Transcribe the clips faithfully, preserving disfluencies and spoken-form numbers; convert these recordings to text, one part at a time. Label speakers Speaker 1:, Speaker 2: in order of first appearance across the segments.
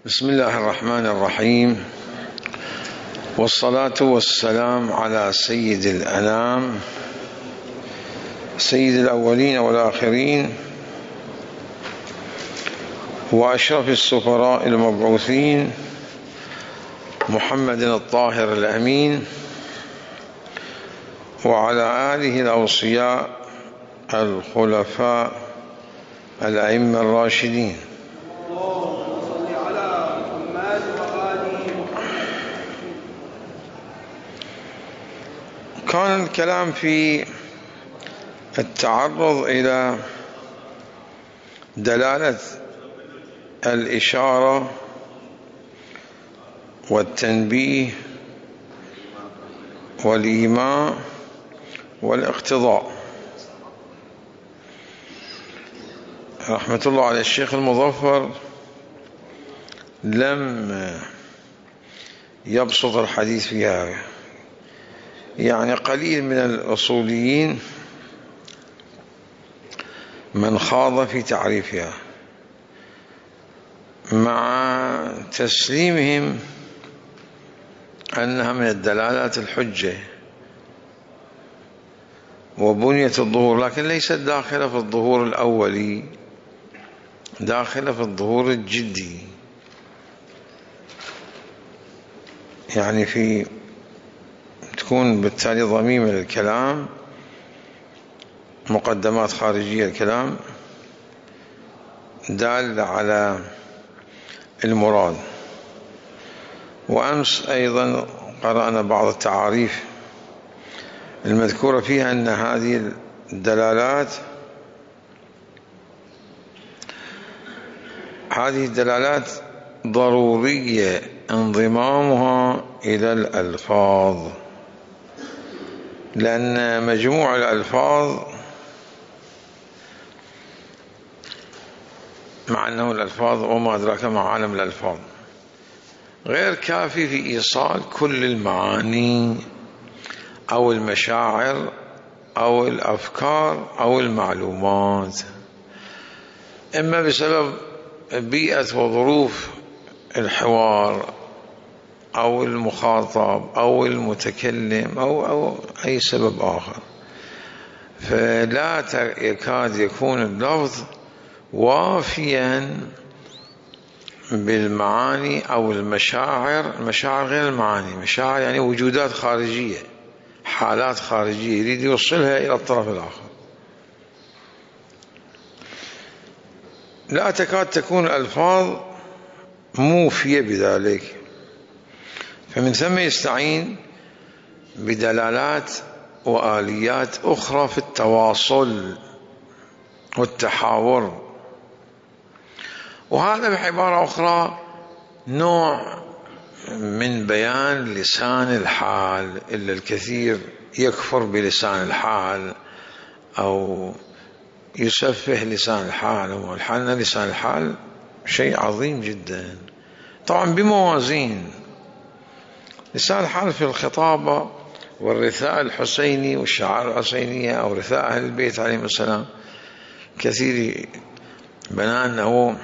Speaker 1: بسم الله الرحمن الرحيم، والصلاة والسلام على سيد الأنام سيد الأولين والآخرين وأشرف السفراء المبعوثين محمد الطاهر الأمين، وعلى آله الأوصياء الخلفاء الأئمة الراشدين. كان الكلام في التعرض إلى دلالة الإشارة والتنبيه والإيماء والاقتضاء. رحمة الله على الشيخ المظفر لم يبسط الحديث فيها، يعني قليل من الأصوليين من خاض في تعريفها، مع تسليمهم أنها من الدلالات الحجة وبنية الظهور، لكن ليست داخلة في الظهور الأولي، داخلة في الظهور الجدي، يعني في تكون بالتالي ضميمة للكلام، مقدمات خارجية الكلام دالة على المراد. وأمس أيضا قرأنا بعض التعاريف المذكورة فيها أن هذه الدلالات هذه الدلالات ضرورية انضمامها إلى الألفاظ، لأن مجموع الألفاظ مع أنه الألفاظ وما أدراك مع عالم الألفاظ غير كافي في إيصال كل المعاني أو المشاعر أو الأفكار أو المعلومات، إما بسبب بيئة وظروف الحوار أو المخاطب أو المتكلم أو, أو أي سبب آخر، فلا يكاد يكون اللفظ وافيا بالمعاني أو المشاعر. المشاعر غير المعاني، مشاعر يعني وجودات خارجية، حالات خارجية يريد يوصلها إلى الطرف الآخر، لا تكاد تكون الألفاظ موفية بذلك. فمن ثم يستعين بدلالات وآليات أخرى في التواصل والتحاور، وهذا بعبارة أخرى نوع من بيان لسان الحال، إلا الكثير يكفر بلسان الحال أو يسفه لسان الحال، والحال لسان الحال شيء عظيم جدا طبعا بموازين. لسان الحال في الخطابة والرثاء الحسيني والشعائر الحسينية أو رثاء أهل البيت عليهم السلام، كثير بنى أنه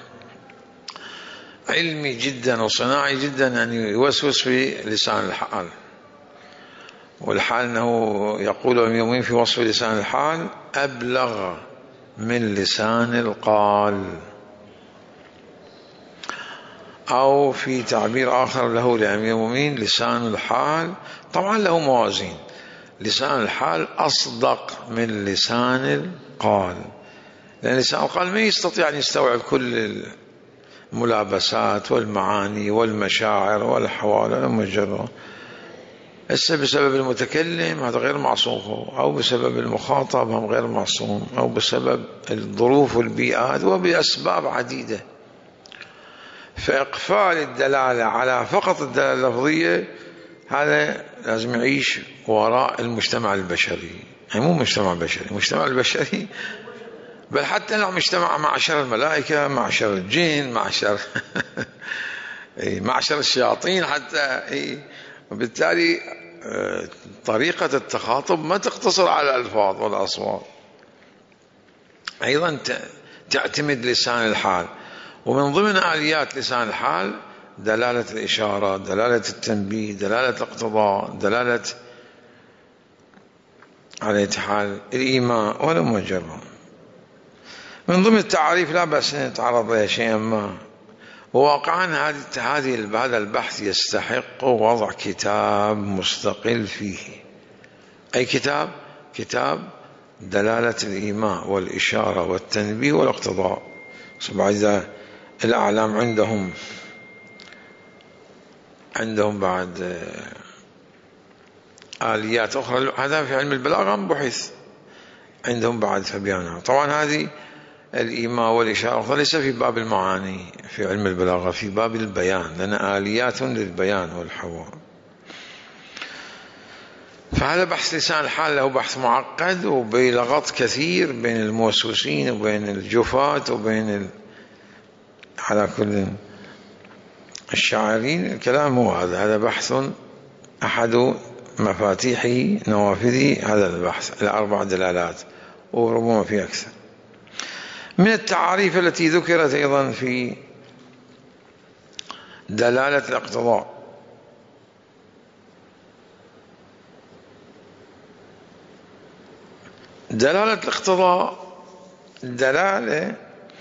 Speaker 1: علمي جدا وصناعي جدا أن يوسوس في لسان الحال، والحال أنه يقول يومين في وصف لسان الحال أبلغ من لسان القال، أو في تعبير آخر له لأمير المؤمنين لسان الحال طبعا له موازين، لسان الحال أصدق من لسان القال، لأن لسان القال ما يستطيع أن يستوعب كل الملابسات والمعاني والمشاعر والأحوال والمجرى. هسه بسبب المتكلم هذا غير معصوم، أو بسبب المخاطب هم غير معصوم، أو بسبب الظروف والبيئات وبأسباب عديدة. فإقفال الدلالة على فقط الدلالة اللفظية هذا لازم يعيش وراء المجتمع البشري، يعني مو مجتمع بشري، المجتمع البشري بل حتى لو مجتمع معشر الملائكة، معشر الجن، معشر معشر الشياطين حتى، وبالتالي طريقة التخاطب ما تقتصر على الألفاظ والأصوات، أيضا تعتمد لسان الحال. ومن ضمن آليات لسان الحال دلالة الإشارة، دلالة التنبيه، دلالة الاقتضاء، دلالة على حال الإيماء ولا مجرد. من ضمن التعاريف لا بأس أن نتعرض لها شيئا ما. وواقعا هذه هذا البحث يستحق وضع كتاب مستقل فيه. أي كتاب؟ كتاب دلالة الإيماء والإشارة والتنبيه والاقتضاء. بعد الأعلام عندهم عندهم بعد آليات أخرى، هذا في علم البلاغة بحث عندهم بعد فبيانها. طبعا هذه الإيماء والإشارة ليس في باب المعاني في علم البلاغة، في باب البيان، لأن آليات للبيان والحوار. فهذا بحث لسان الحال له بحث معقد وبلغط كثير بين الموسوسين وبين الجفاة وبين ال... على كل الشاعرين. الكلام هو هذا، هذا بحث أحد مفاتيحه نوافذه هذا البحث، الأربع دلالات وربما في أكثر. من التعاريف التي ذكرت أيضا في دلالة الاقتضاء دلالة الاقتضاء دلالة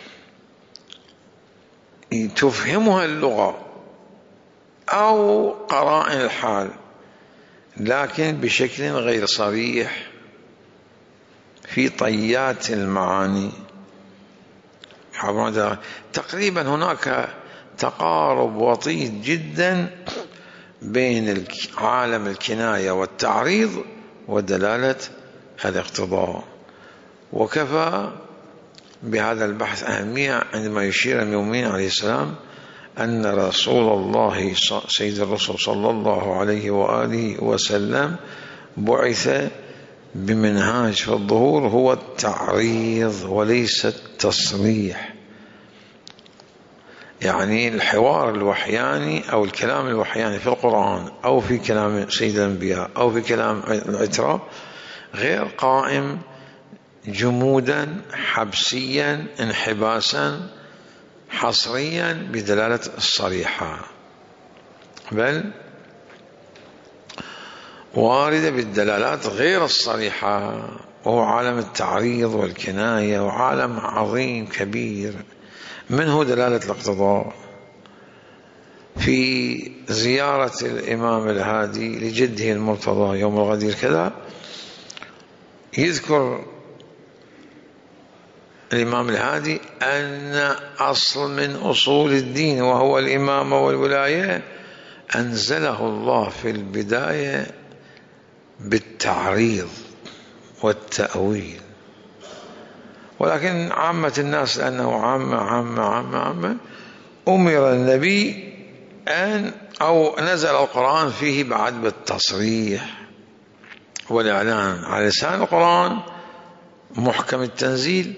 Speaker 1: تفهمها اللغة أو قرائن الحال لكن بشكل غير صريح في طيات المعاني. تقريبا هناك تقارب وطيد جدا بين عالم الكناية والتعريض ودلالة الاقتضاء. وكفى بهذا البحث أهمية عندما يشير المؤمن عليه السلام أن رسول الله سيد الرسول صلى الله عليه وآله وسلم بعث بمنهاج في الظهور هو التعريض وليس التصريح. يعني الحوار الوحياني أو الكلام الوحياني في القرآن أو في كلام سيد الأنبياء أو في كلام العترة غير قائم جمودا حبسيا انحباسا حصريا بدلالة الصريحة، بل واردة بالدلالات غير الصريحة، وهو عالم التعريض والكناية، وعالم عظيم كبير منه دلالة الاقتضاء. في زيارة الإمام الهادي لجده المرتضى يوم الغدير كذا يذكر الإمام الهادي أن أصل من أصول الدين وهو الإمامة والولاية أنزله الله في البداية بالتعريض والتأويل، ولكن عامة الناس لأنه عامة عامة عامة عامة أمر النبي أن أو نزل القرآن فيه بعد بالتصريح والإعلان على لسان القرآن محكم التنزيل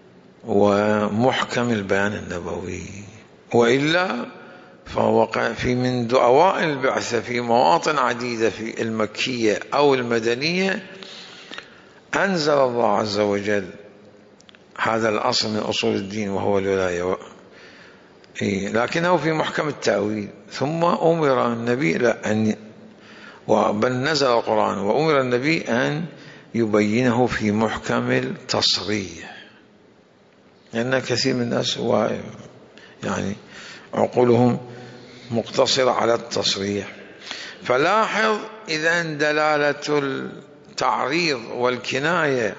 Speaker 1: ومحكم البيان النبوي. وإلا فهو في منذ أوائل البعثة في مواطن عديدة في المكية أو المدنية أنزل الله عز وجل هذا الأصل من أصول الدين وهو الولاية، لكنه في محكم التأويل. ثم أمر النبي أن بل نزل القرآن وأمر النبي أن يبينه في محكم التصريح، لأن كثير من الناس هو يعني عقولهم مقتصرة على التصريح. فلاحظ إذا دلالة التعريض والكناية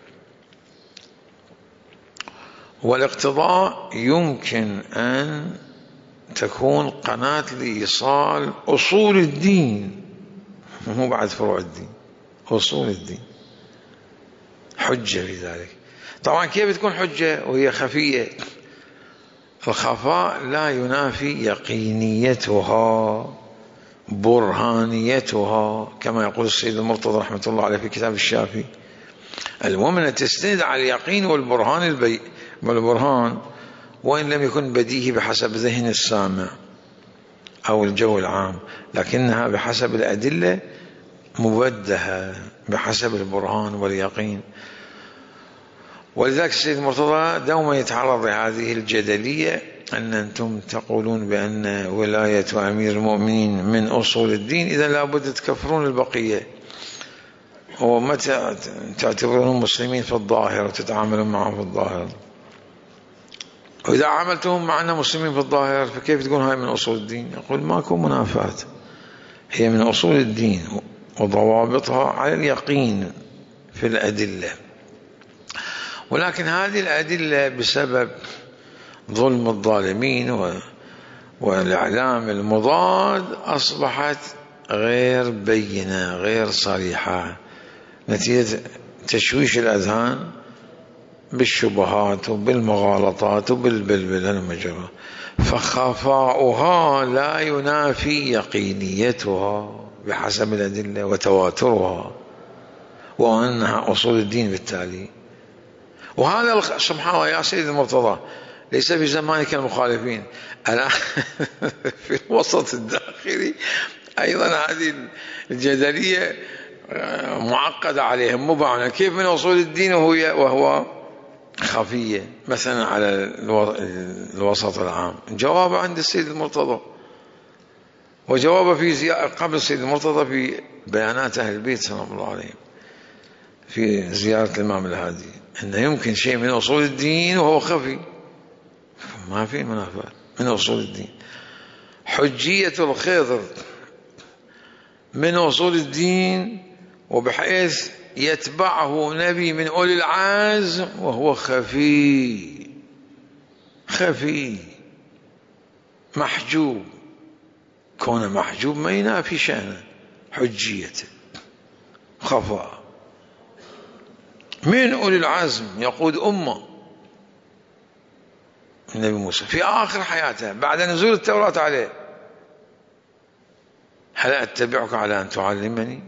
Speaker 1: والاقتضاء يمكن أن تكون قناة لإيصال أصول الدين، مو بعد فروع الدين، أصول الدين، حجة في ذلك. طبعا كيف تكون حجة وهي خفية؟ الخفاء لا ينافي يقينيتها برهانيتها، كما يقول السيد المرتضى رحمة الله عليه في كتاب الشافي: المؤمنة تستند على اليقين والبرهان البي والبرهان وإن لم يكن بديهي بحسب ذهن السامع أو الجو العام، لكنها بحسب الأدلة مبدهة بحسب البرهان واليقين. ولذلك السيد المرتضى دوما يتعرض لهذه الجدلية أن أنتم تقولون بأن ولاية أمير المؤمنين من أصول الدين، إذا لابد تكفرون البقية، ومتى تعتبرونهم مسلمين في الظاهر وتتعاملون معهم في الظاهر، وإذا عاملتهم معنا مسلمين في الظاهر فكيف تقول هاي من أصول الدين؟ يقول ماكو منافاة، هي من أصول الدين وضوابطها على اليقين في الأدلة، ولكن هذه الأدلة بسبب ظلم الظالمين والإعلام المضاد أصبحت غير بينة غير صريحة، نتيجة تشويش الأذهان بالشبهات وبالمغالطات وبالبلبل المجرى، فخفاؤها لا ينافي يقينيتها بحسب الأدلة وتواترها، وأنها أصول الدين بالتالي. وهذا سبحان الله يا سيد المرتضى ليس في زمانك المخالفين، الآن في الوسط الداخلي أيضا هذه الجدلية معقدة عليهم، مبعنة، كيف من أصول الدين وهو وهو خفية مثلا على الوسط العام؟ جواب عند السيد المرتضى، وجواب في قبل السيد المرتضى في بيانات أهل البيت سلام الله عليهم في زيارة الإمام الهادي، أنه يمكن شيء من أصول الدين وهو خفي، ما في منافاة من أصول الدين. حجية الخضر من أصول الدين، وبحيث يتبعه نبي من أولي العزم وهو خفي خفي محجوب، كونه محجوب ما ينافي شأنه حجيته، خفاء من أولي العزم يقود أمة النبي موسى في آخر حياته بعد نزول التوراة عليه، هل أتبعك على أن تعلمني؟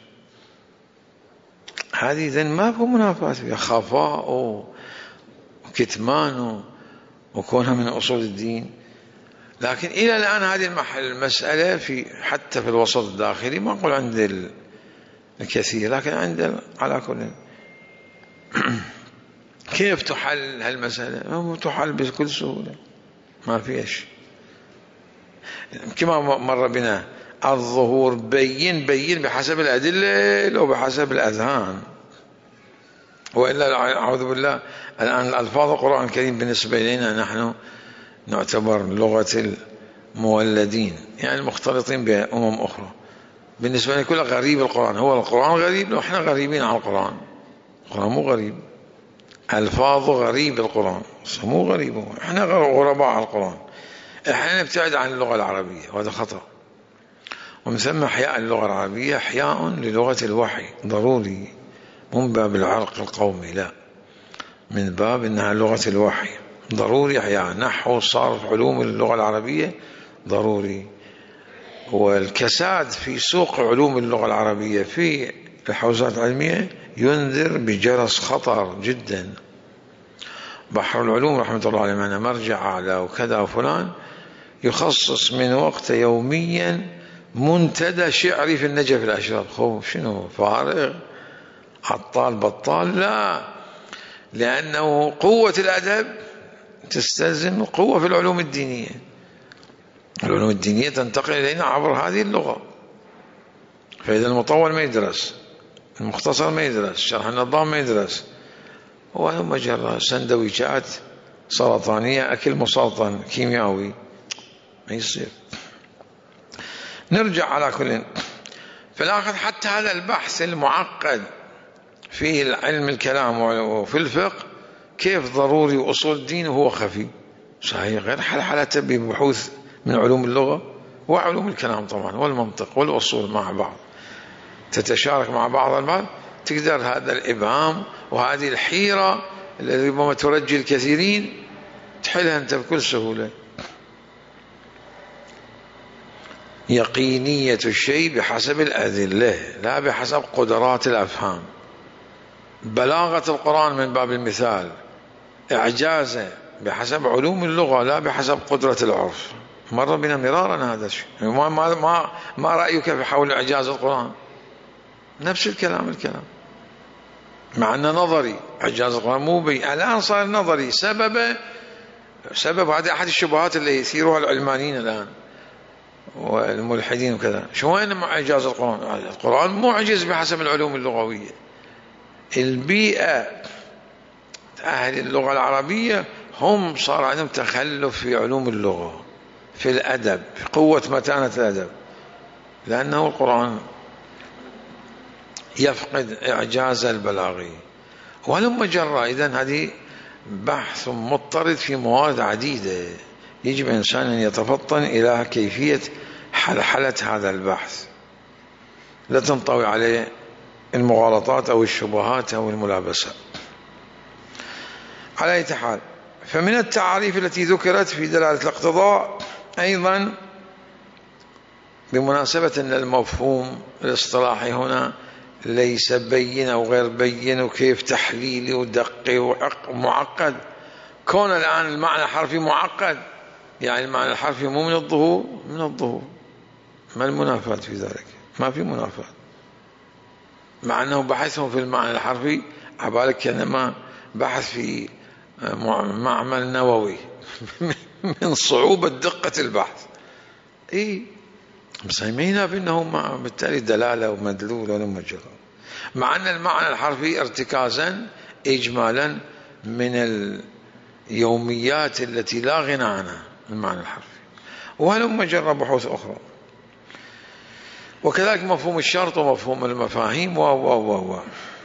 Speaker 1: هذه إذن ما في منافاة فيها، خفاء وكتمان وكونها من أصول الدين. لكن إلى الآن هذه المسألة في حتى في الوسط الداخلي، ما أقول عند الكثير لكن عند على كل كيف تحل هالمسألة؟ تحل بكل سهولة، ما فيها شيء. كما مر بنا الظهور بين بين بحسب الأدلة لو بحسب الأذهان، وإلا أعوذ بالله الآن ألفاظ القرآن الكريم بالنسبة إلينا نحن نعتبر لغة المولدين، يعني المختلطين بأمم أخرى، بالنسبة لنا كل غريب القرآن، هو القرآن غريب لو احنا غريبين على القرآن، القرآن مو غريب، ألفاظ غريب القرآن مو غريب، احنا غرباء على القرآن، احنا نبتعد عن اللغة العربية وهذا خطأ. ومن ثم إحياء اللغة العربية إحياء للغة الوحي ضروري، مو من باب العرق القومي، لا، من باب إنها لغة الوحي ضروري إحياء. نحو صرف علوم اللغة العربية ضروري. والكساد في سوق علوم اللغة العربية في الحوزات العلمية ينذر بجرس خطر جدا. بحر العلوم رحمة الله عليه معنا مرجع على وكذا وفلان يخصص من وقت يوميا منتدى شعري في النجف الأشرف. خوف شنو؟ فارغ عطال بطال؟ لا، لأنه قوة الأدب تستلزم قوة في العلوم الدينية. العلوم الدينية تنتقل إلينا عبر هذه اللغة. فإذا المطول ما يدرس، المختصر ما يدرس، شرح النظام ما يدرس، هو مجرد سندويشات سرطانية، أكل مسرطن كيميائي، ما يصير. نرجع على كل في الآخر حتى هذا البحث المعقد في علم الكلام وفي الفقه كيف ضروري وأصول الدين وهو خفي صحيح، غير حلحلته ببحوث من علوم اللغة وعلوم الكلام طبعا والمنطق والأصول مع بعض تتشارك مع بعض البعض، تقدر هذا الإبهام وهذه الحيرة التي ربما ترجي الكثيرين تحلها أنت بكل سهولة. يقينية الشيء بحسب الأدلة لا بحسب قدرات الأفهام. بلاغة القرآن من باب المثال، إعجازه بحسب علوم اللغة لا بحسب قدرة العرف. مر بنا مرارا هذا الشيء. ما, ما, ما رأيك في حول إعجاز القرآن؟ نفس الكلام الكلام مع أنه نظري. إعجاز القرآن مو بي، الآن صار نظري. سبب سبب هذه أحد الشبهات اللي يثيرها العلمانيين الآن والملحدين وكذا. شو وين إعجاز القرآن؟ القرآن معجز بحسب العلوم اللغوية. البيئة أهل اللغة العربية هم صار عندهم تخلف في علوم اللغة، في الأدب، في قوة متانة الأدب، لأنه القرآن يفقد إعجاز البلاغي. ولم جرى. إذن هذه بحث مضطرد في موارد عديدة، يجب إنسان أن يتفطن إلى كيفية حلحلة هذا البحث، لا تنطوي عليه المغالطات أو الشبهات أو الملابسات. على أي حال، فمن التعاريف التي ذكرت في دلالة الاقتضاء أيضا، بمناسبة أن المفهوم الاصطلاحي هنا ليس بين أو غير بين وكيف تحليلي ودقي ومعقد، كون الآن المعنى الحرفي معقد، يعني المعنى الحرفي مو من الظهور، من الظهور. ما المنافاة في ذلك؟ ما في منافاة، مع أنه بحثهم في المعنى الحرفي عبالك كأنما بحث في معمل نووي من صعوبة دقة البحث. إيه بس ما ينافي أنه بالتالي دلالة ومدلول ولا مجرد، مع أن المعنى الحرفي ارتكازا إجمالا من اليوميات التي لا غنى عنها المعنى الحرفي، وهلم جرى بحوث أخرى. وكذلك مفهوم الشرط ومفهوم المفاهيم و و و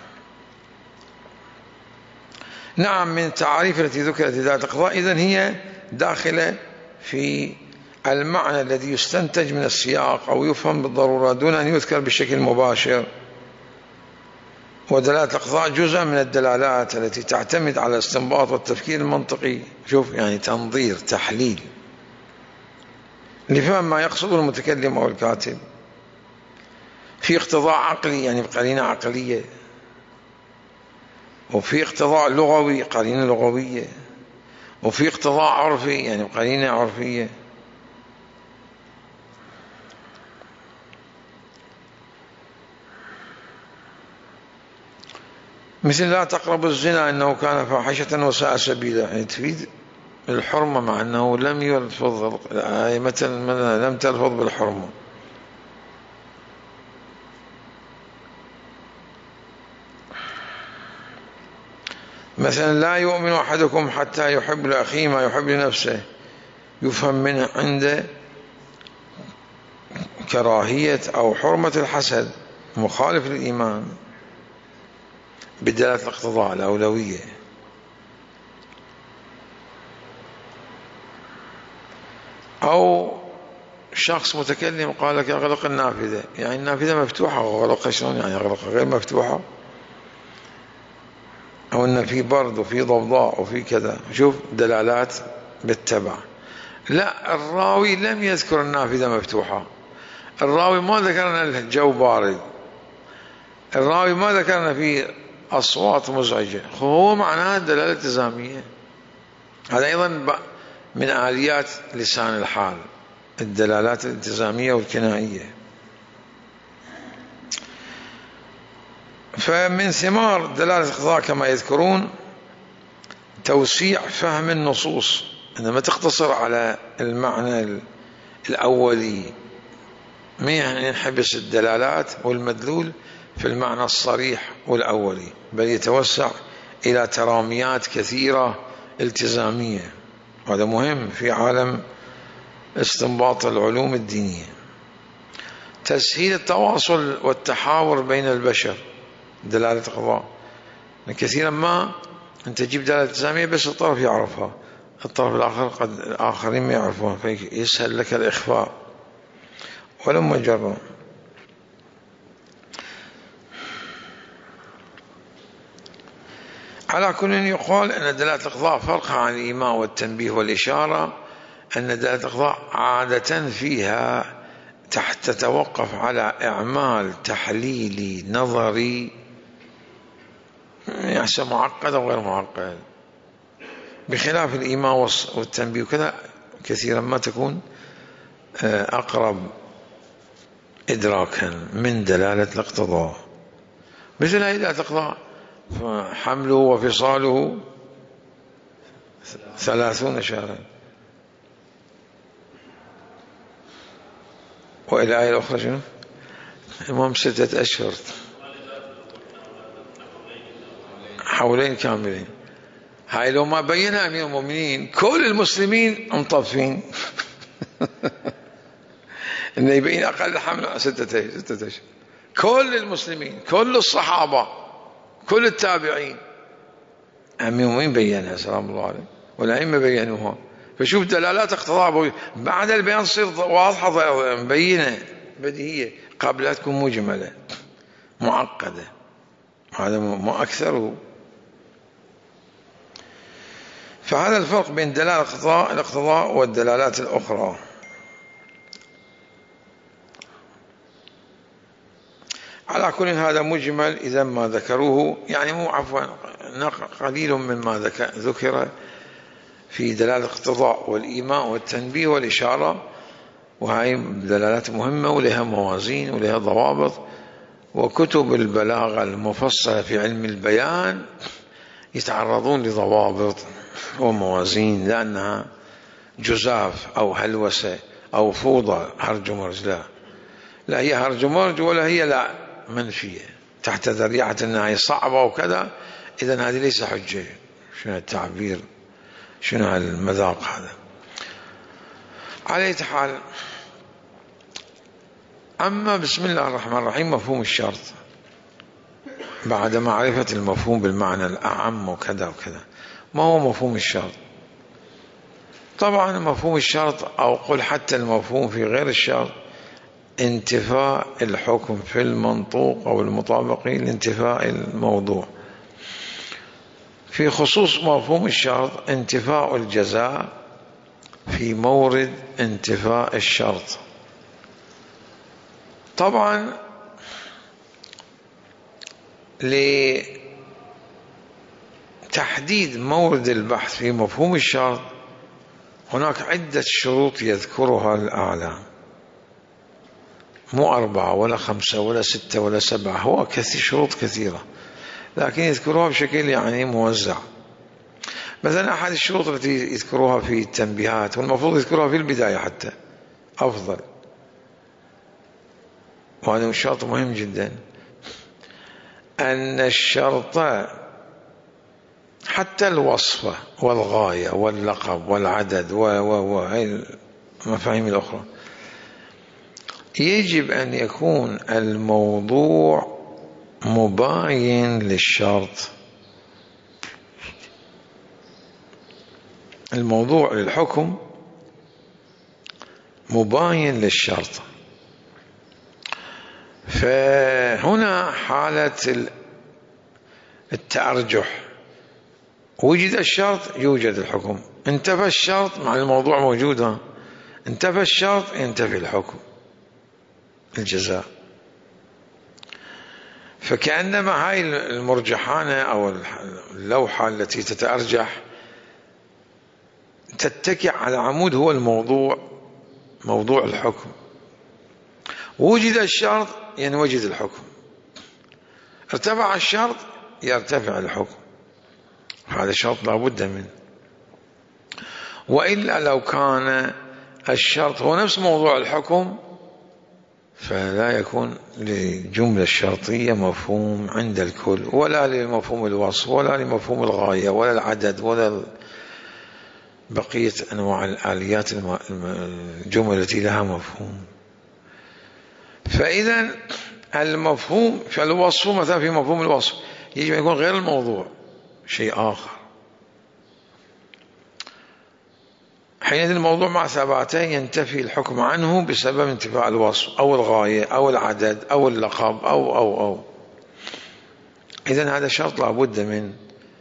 Speaker 1: نعم، من التعاريف التي ذكرت دلالة الاقتضاء إذن هي داخلة في المعنى الذي يستنتج من السياق أو يفهم بالضرورة دون أن يذكر بشكل مباشر. ودلالة الاقتضاء جزء من الدلالات التي تعتمد على الاستنباط والتفكير المنطقي، شوف يعني تنظير تحليل لفهم ما يقصده المتكلم أو الكاتب. في اقتضاء عقلي يعني بقرينة عقلية، وفي اقتضاء لغوي قرينة لغوية، وفي اقتضاء عرفي يعني بقرينة عرفية. مثل لا تقربوا الزنا إنه كان فاحشة وساء سبيلا، يعني تفيد الحرمة مع أنه لم يلفظ الآية، مثلا لم تلفظ بالحرمة. مثلا لا يؤمن أحدكم حتى يحب لأخيه ما يحب لنفسه، يفهم منه عند كراهية أو حرمة الحسد مخالف للإيمان بدلالة الاقتضاء الأولوية. أو شخص متكلم قال لك أغلق النافذة، يعني النافذة مفتوحة وغلقها شلون يعني أغلقها غير مفتوحة؟ أو أن في برد وفي ضوضاء وفي كذا، شوف دلالات بالتبع. لا، الراوي لم يذكر النافذة مفتوحة، الراوي ما ذكرنا الجو بارد، الراوي ما ذكرنا في أصوات مزعجة، هو معناها الدلالة التزامية. هذا أيضا من آليات لسان الحال، الدلالات الالتزامية والكنائية. فمن ثمار دلالة الاقتضاء كما يذكرون توسيع فهم النصوص، إنما تقتصر على المعنى الأولي، ما ينحبس الدلالات والمدلول في المعنى الصريح والأولي، بل يتوسع إلى تراميات كثيرة التزامية. هذا مهم في عالم استنباط العلوم الدينية. تسهيل التواصل والتحاور بين البشر، دلالة الاقتضاء. كثيرا ما أنت تجيب دلالة التزامية بس الطرف يعرفها، الطرف الآخر قد الآخرين ما يعرفون، فيسهل لك الإخفاء ولم جرى. على كل يقال أن دلالة الاقتضاء فرقها عن الإيماء والتنبيه والإشارة أن دلالة الاقتضاء عادة فيها تحت تتوقف على إعمال تحليلي نظري يحسب معقد أو غير معقد، بخلاف الإيماء والتنبيه وكذا كثيرا ما تكون أقرب إدراكا من دلالة الاقتضاء. مثل هذه دلالة الاقتضاء حمله وفصاله ثلاثون شهرا. وإلى آية الأخرى شنو؟ المهم ستة أشهر، حولين كاملين. هاي لو ما بينها أمير المؤمنين كل المسلمين مطفين. إنه يبين أقل حمل ستة ستة أشهر. كل المسلمين، كل الصحابة، كل التابعين، أمير المؤمنين بينها سلام الله عليه، والأئمة بينوها. فشوف دلالات اقتضاء بعد البيان تصير واضحة مبينة بديهية، قبل لا تكون مجملة معقدة. هذا ما أكثره. فهذا الفرق بين دلالة الاقتضاء الاقتضاء والدلالات الأخرى. على كل هذا مجمل إذا ما ذكروه، يعني مو عفوا قليل مما ذكر في دلالة الاقتضاء والإيماء والتنبيه والإشارة، وهي دلالات مهمة ولها موازين ولها ضوابط. وكتب البلاغة المفصلة في علم البيان يتعرضون لضوابط وموازين، لأنها جزاف أو هلوسة أو فوضى هرج ومرج. لا لا هي هرج ومرج، ولا هي لا منفية تحت ذريعة أنها هي صعبة وكذا. إذن هذه ليس حجة. شنو التعبير، شنو المذاق هذا؟ على أي حال، أما بسم الله الرحمن الرحيم مفهوم الشرط بعد معرفة المفهوم بالمعنى الأعم وكذا وكذا. ما هو مفهوم الشرط؟ طبعا مفهوم الشرط، أو قل حتى المفهوم في غير الشرط، انتفاء الحكم في المنطوق أو المطابقين لانتفاء الموضوع. في خصوص مفهوم الشرط انتفاء الجزاء في مورد انتفاء الشرط. طبعا لتحديد مورد البحث في مفهوم الشرط هناك عدة شروط يذكرها الأعلام، مو أربعة ولا خمسة ولا ستة ولا سبعة، هو كثير شروط كثيرة، لكن يذكروها بشكل يعني موزع. مثلا أحد الشروط التي يذكروها في التنبيهات، والمفروض يذكروها في البداية حتى أفضل، وهذا شرط مهم جدا، أن الشرط حتى الوصفة والغاية واللقب والعدد وهي المفاهيم الأخرى يجب أن يكون الموضوع مباين للشرط. الموضوع للحكم مباين للشرط. فهنا حالة التأرجح، وجد الشرط يوجد الحكم، انتفى الشرط مع الموضوع موجودا، انتفى الشرط ينتفي الحكم الجزاء. فكأنما هاي المرجحانة أو اللوحة التي تتأرجح تتكئ على عمود هو الموضوع، موضوع الحكم. وجد الشرط ينوجد الحكم، ارتفع الشرط يرتفع الحكم. هذا شرط لا بد منه، وإلا لو كان الشرط هو نفس موضوع الحكم فلا يكون للجملة الشرطية مفهوم عند الكل، ولا لمفهوم الوصف، ولا لمفهوم الغاية، ولا العدد، ولا بقية أنواع الآليات الجمل التي لها مفهوم. فإذا المفهوم في الوصف مثلا في مفهوم الوصف يجب أن يكون غير الموضوع شيء آخر. حينئذ الموضوع مع ثباته ينتفي الحكم عنه بسبب انتفاء الوصف أو الغاية أو العدد أو اللقب أو أو أو إذن هذا شرط لا بد منه.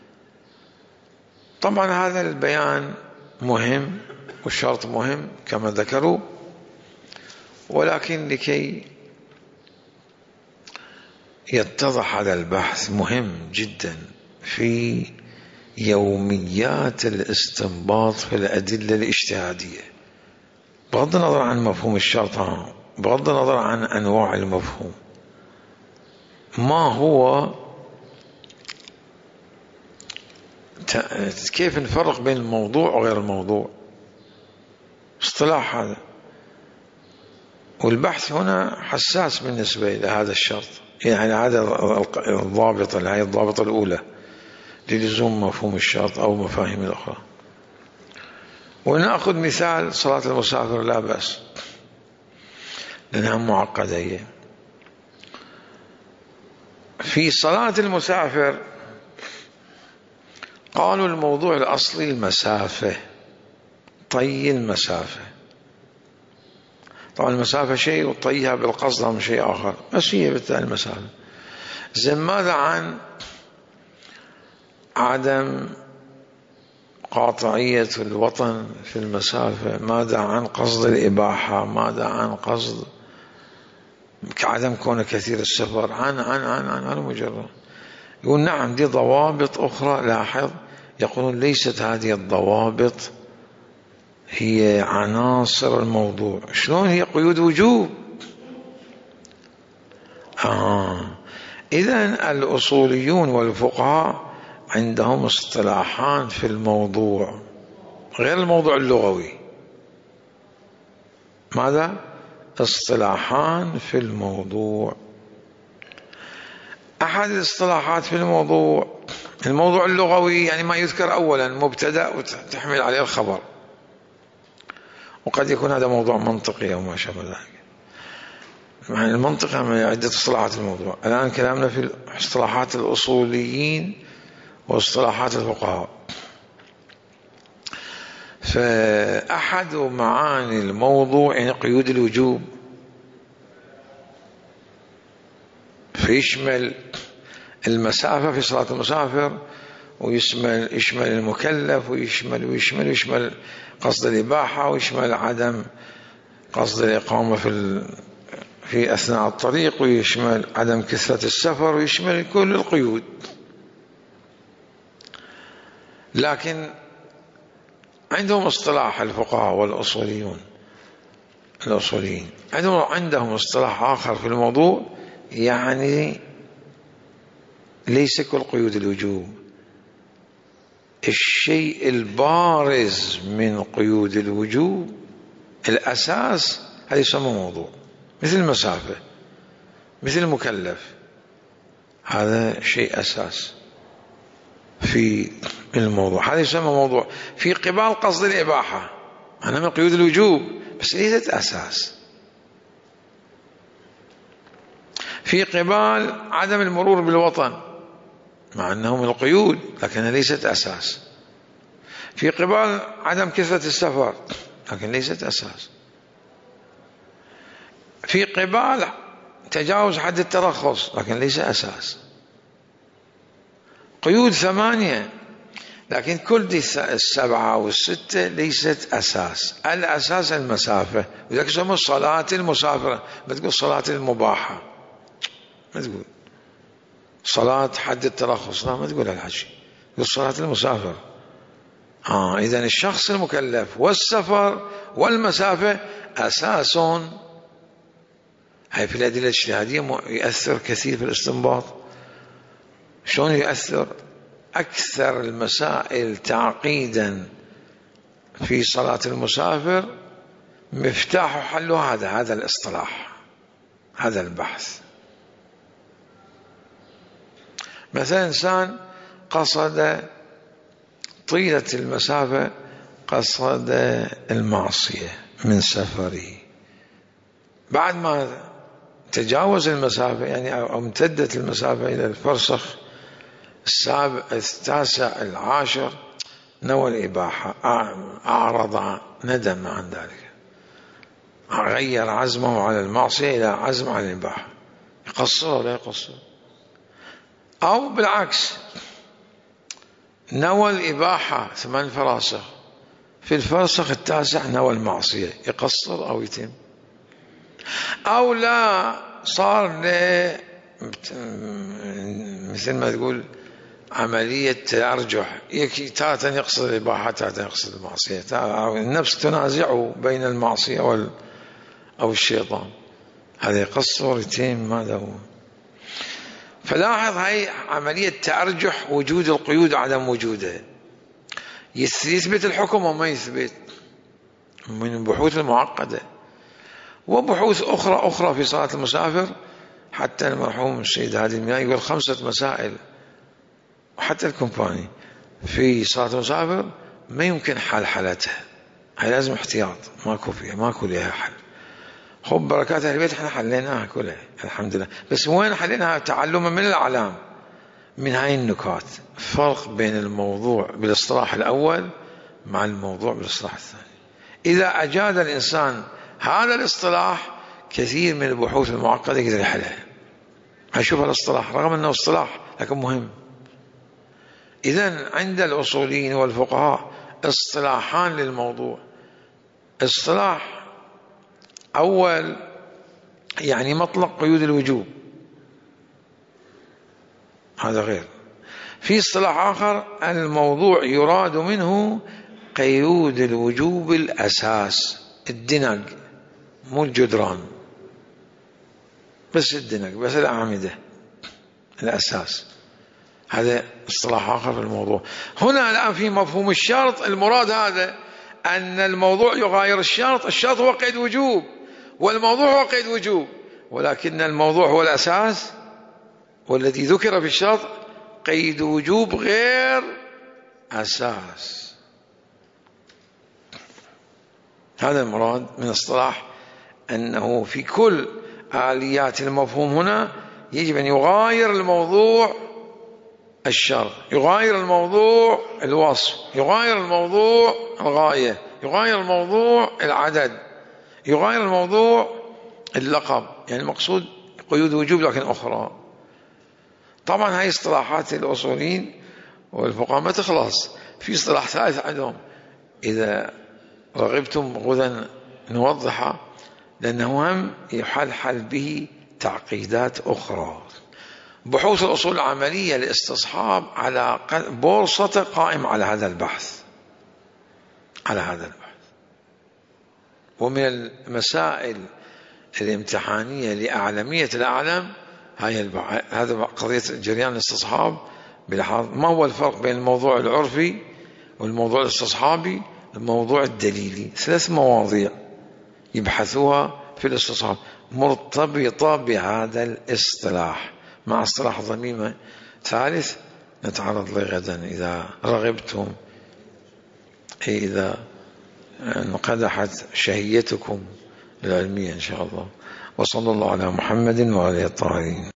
Speaker 1: طبعا هذا البيان مهم والشرط مهم كما ذكروا، ولكن لكي يتضح هذا البحث مهم جدا في يوميات الاستنباط في الأدلة الاجتهادية، بغض النظر عن مفهوم الشرط، بغض النظر عن أنواع المفهوم. ما هو كيف نفرق بين الموضوع وغير الموضوع؟ اصطلاح هذا، والبحث هنا حساس بالنسبة إلى هذا الشرط، يعني هذا الضابطة، هذه الضابطة الأولى للزوم مفهوم الشرط أو مفاهيم الأخرى. ونأخذ مثال صلاة المسافر لا بأس لأنها معقدة. هي في صلاة المسافر قالوا الموضوع الأصلي المسافة، طي المسافة. طبعا المسافة شيء وطيها بالقصد هم شيء آخر، بس هي بالتالي المسافة. زين ماذا عن عدم قاطعية الوطن في المسافة؟ ماذا عن قصد الإباحة؟ ماذا عن قصد عدم كونه كثير السفر؟ عن عن عن عن, عن مجرد. يقول نعم دي ضوابط أخرى. لاحظ يقولون ليست هذه الضوابط هي عناصر الموضوع. شلون هي قيود وجوب؟ آه. إذن الأصوليون والفقهاء عندهم اصطلاحان في الموضوع غير الموضوع اللغوي. ماذا؟ اصطلاحان في الموضوع. أحد الاصطلاحات في الموضوع، الموضوع اللغوي يعني ما يذكر أولا مبتدأ وتحمل عليه الخبر، وقد يكون هذا موضوع منطقي أو ما شابه ذلك. يعني المنطق من عدة اصطلاحات الموضوع. الآن كلامنا في اصطلاحات الأصوليين واصطلاحات الفقهاء. فأحد معاني الموضوع يعني قيود الوجوب، فيشمل المسافة في صلاة المسافر، ويشمل يشمل المكلف، ويشمل ويشمل ويشمل قصد الإباحة، ويشمل عدم قصد الإقامة في في أثناء الطريق، ويشمل عدم كثرة السفر، ويشمل كل القيود. لكن عندهم اصطلاح الفقهاء والأصوليون الأصوليين عندهم عندهم اصطلاح آخر في الموضوع، يعني ليس كل قيود الوجوب، الشيء البارز من قيود الوجوب الأساس هذا يسمى موضوع، مثل المسافة، مثل المكلف، هذا شيء أساس في الموضوع، هذا يسمى موضوع. في قبال قصد الإباحة أنا من قيود الوجوب بس ليست أساس. في قبال عدم المرور بالوطن مع أنه من القيود لكنها ليست أساس. في قبال عدم كثرة السفر لكن ليست أساس. في قبال تجاوز حد الترخص لكن ليس أساس. قيود ثمانية، لكن كل دي السبعة والستة ليست أساس. الأساس المسافة، وذلك يسمى صلاة المسافرة. ما تقول صلاة المباحة، ما تقول صلاة حد الترخص، لا ما تقول هالحكي، تقول صلاة المسافر. آه إذن الشخص المكلف والسفر والمسافة أساس. هاي في الأدلة الاجتهادية يؤثر كثير في الاستنباط. شلون يؤثر؟ أكثر المسائل تعقيدا في صلاة المسافر مفتاح حله هذا هذا الاصطلاح، هذا البحث. مثلا إنسان قصد طيلة المسافة، قصد المعصية من سفره، بعد ما تجاوز المسافة يعني أو امتدت المسافة إلى الفرسخ السابع التاسع العاشر، نوى الإباحة، أعرض، ندم عن ذلك، غير عزمه على المعصية إلى عزم على الإباحة، يقصر ولا يقصر؟ أو بالعكس، نوى الإباحة ثمان فراسخ، في الفرسخ التاسع نوى المعصية، يقصر أو يتم؟ أو لا، صار له مثل ما تقول عملية تأرجح، تارة يقصد الإباحة تارة يقصد المعصية، النفس تنازعه بين المعصية وال أو الشيطان، هذا يقصر يتم، ماذا هو؟ فلاحظ هاي عملية تأرجح وجود القيود عدم وجودها. يثبت الحكم وما يثبت، من البحوث المعقدة. وبحوث أخرى أخرى في صلاة المسافر، حتى المرحوم السيد هادي المياه يقول خمسة مسائل، وحتى الكومباني في صلاة المسافر ما يمكن حل حلتها، هي لازم احتياط، ماكو فيها ماكو لها حل. خب بركات أهل البيت احنا حليناها كلها الحمد لله، بس وين حليناها؟ تعلما من الأعلام من هاي النكات. فرق بين الموضوع بالاصطلاح الأول مع الموضوع بالاصطلاح الثاني. إذا أجاد الإنسان هذا الاصطلاح كثير من البحوث المعقدة يقدر يحلها. أشوف الاصطلاح رغم أنه اصطلاح لكن مهم. إذن عند الأصوليين والفقهاء اصطلاحان للموضوع. اصطلاح أول يعني مطلق قيود الوجوب، هذا غير. في اصطلاح آخر الموضوع يراد منه قيود الوجوب الأساس، الدنق مو الجدران، بس الدنق، بس الأعمدة الأساس. هذا اصطلاح آخر في الموضوع. هنا الآن في مفهوم الشرط، المراد هذا أن الموضوع يغاير الشرط. الشرط هو قيد وجوب والموضوع هو قيد وجوب، ولكن الموضوع هو الأساس، والذي ذكر في الشرط قيد وجوب غير أساس. هذا المراد من اصطلاح، أنه في كل آليات المفهوم هنا يجب أن يغاير الموضوع الشرط، يغاير الموضوع الوصف، يغاير الموضوع الغاية، يغاير الموضوع العدد، يغاير الموضوع اللقب. يعني المقصود قيود وجوب لكن أخرى. طبعا هاي اصطلاحات الأصوليين والفقهاء ما تخلص. في اصطلاح ثالث عندهم إذا رغبتم غدا نوضحه، لأنه هم يحلحل به تعقيدات أخرى. بحوث الأصول العملية للاستصحاب على بورصة قائم على هذا البحث، على هذا البحث. ومن المسائل الامتحانية لأعلمية الأعلم هاي هذا قضية جريان الاستصحاب، بلحاظ ما هو الفرق بين الموضوع العرفي والموضوع الاستصحابي الموضوع الدليلي. ثلاث مواضيع يبحثوها في الاستصحاب مرتبطة بهذا الاصطلاح مع اصطلاح ضميمة ثالث نتعرض له غدا إذا رغبتم، إذا انقدحت شهيتكم العلمية إن شاء الله. وصلى الله على محمد وعلى آله الطاهرين.